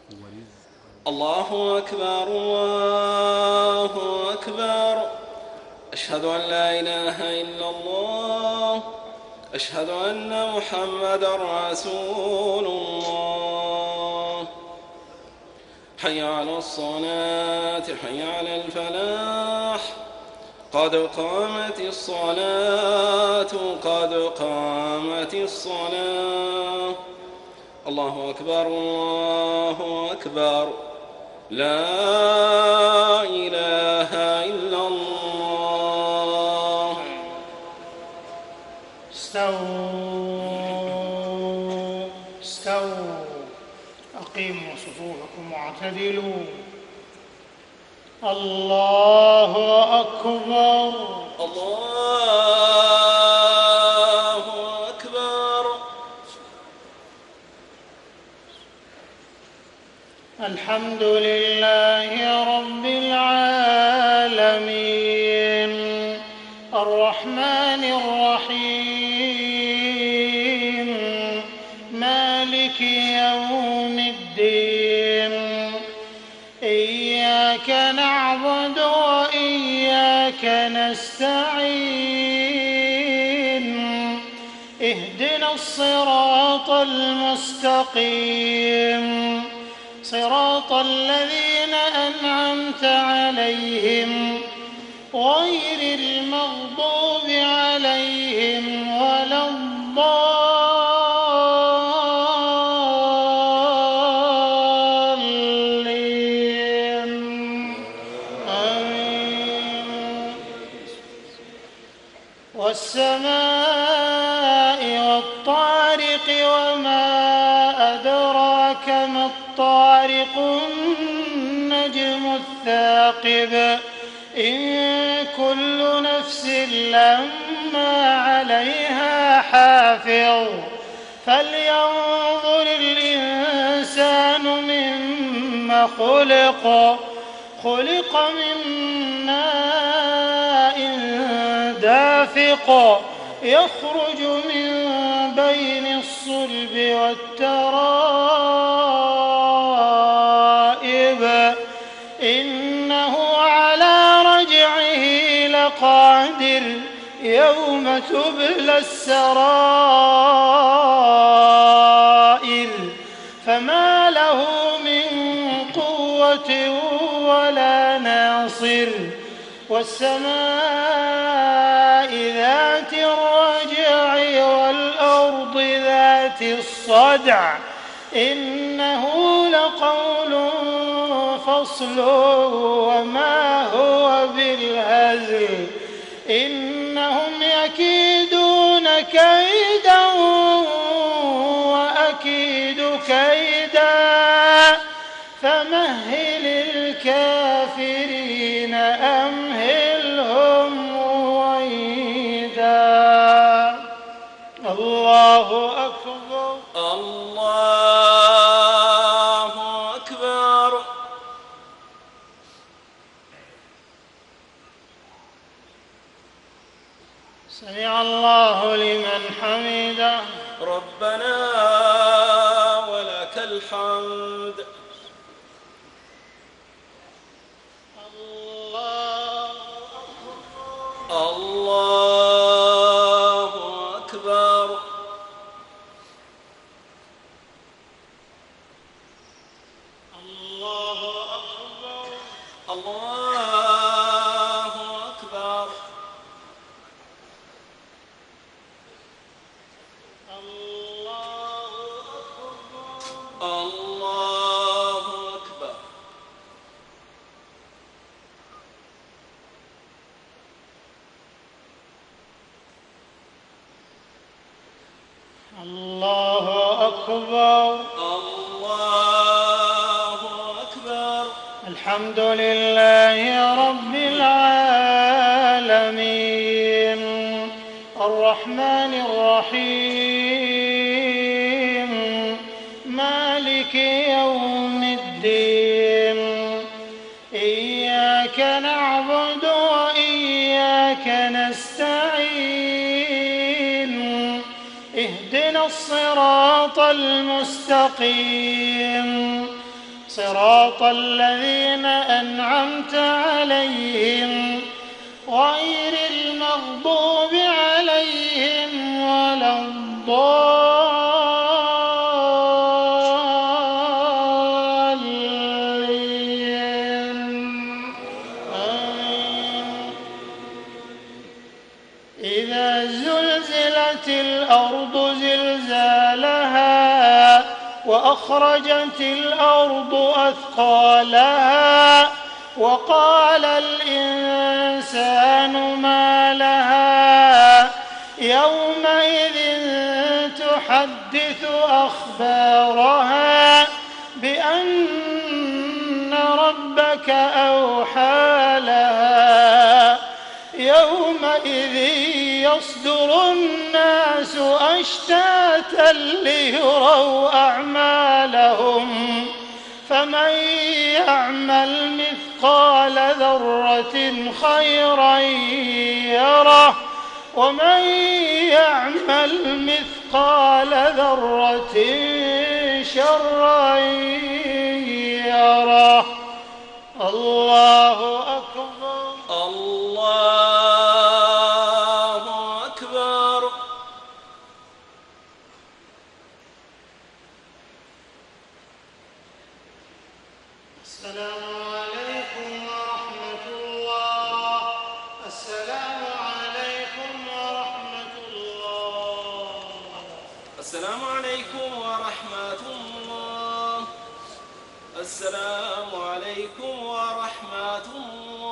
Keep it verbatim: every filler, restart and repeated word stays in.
الله أكبر الله أكبر. أشهد أن لا إله إلا الله. أشهد أن محمدًا رسول الله. حي على الصلاة حي على الفلاح. قد قامت الصلاة قد قامت الصلاة. الله أكبر الله أكبر. لا إله إلا الله. استووا استووا أقيموا صفوفكم واعتدلوا. الله أكبر الله أكبر. الحمد لله رب العالمين الرحمن الرحيم مالك يوم الدين. إياك نعبد وإياك نستعين. اهدنا الصراط المستقيم صراط الذين أنعمت عليهم غير المغضوب عليهم ولا الضالين. آمين. والسماء والطارق وما أدراك ما الطارق النجم الثاقب. إن كل نفس لما عليها حافظ. فلينظر الإنسان مما خلق. خلق من ماء دافق يخرج من بين الصلب والترائب. إنه على رجعه لقادر يوم تبلى السرائر. فما له من قوة ولا ناصر. والسماء ذات الرجع والأرض ذات الصدع. إنه لقول فصل وما هو بالهزل. إنهم يكيدون كيدا وأكيد كيدا. فمهل الكافرين أمهلهم رويدا. الله أكبر الله أكبر. سمع الله لمن حمده. ربنا ولك الحمد. الله أكبر. الله أكبر. الله أكبر. الله أكبر. الله أكبر. الله أكبر. الله أكبر. الحمد لله رب العالمين الرحمن الرحيم مالك يوم الدين. إياك نعبد وإياك نستعين. اهدنا الصراط المستقيم صراط الذين أنعمت عليهم غير المغضوب عليهم ولا الضالين. آمين. إذا زلزلت الأرض زلزالها وأخرجت الأرض أثقالها وقال الإنسان ما لها يومئذ تحدث أخبارها بأن ربك أوحى لها يومئذ يصدر الناس أشتاتا ليروا أعمالهم فمن يعمل مثقال ذرة خيرا يره ومن يعمل مثقال ذرة شرا يره. الله أكبر. الله أكبر. السلام عليكم ورحمة الله. السلام عليكم ورحمة الله. السلام عليكم ورحمة الله. السلام عليكم ورحمة الله.